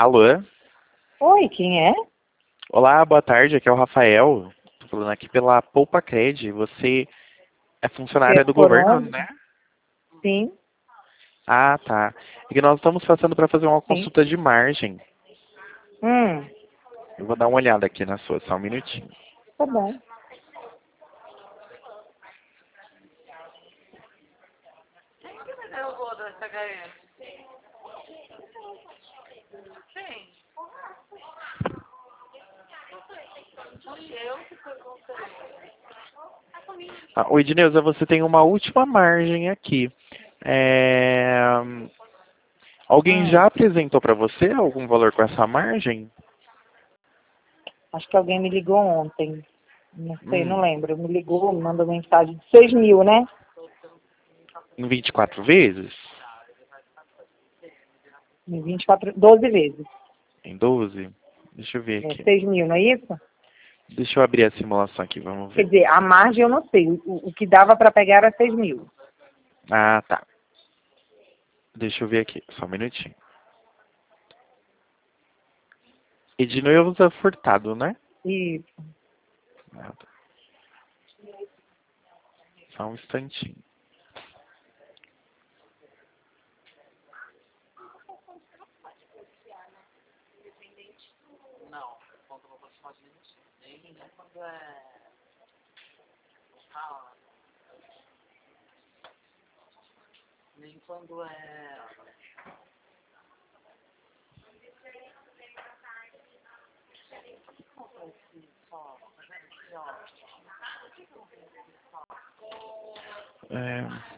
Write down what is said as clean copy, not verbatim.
Alô? Oi, quem é? Olá, boa tarde, aqui é o Rafael. Tô falando aqui pela Poupa Cred. Você é funcionária do Por governo, onde? né? Sim, Ah, tá. É que nós estamos passando para fazer uma sim. consulta de margem. Hum, Eu vou dar uma olhada aqui na sua, só um minutinho. tá bom. Oi, Dineuza, você tem uma última margem aqui. É, Alguém Hum, já apresentou para você algum valor com essa margem? acho que alguém me ligou ontem. Não sei, não Hum, lembro. Me ligou, me mandou mensagem de 6 mil, né? em 24 vezes? Em 24, 12 vezes. Em 12? Deixa eu ver É, aqui. 6 mil, não é isso? Deixa eu abrir a simulação aqui, vamos Quer ver. dizer, a margem eu não sei. O que dava para pegar era 6 mil. Ah, tá. Deixa eu ver aqui, só um minutinho. Edneuza Furtado, né? E Ah, tá. Só um instantinho. É,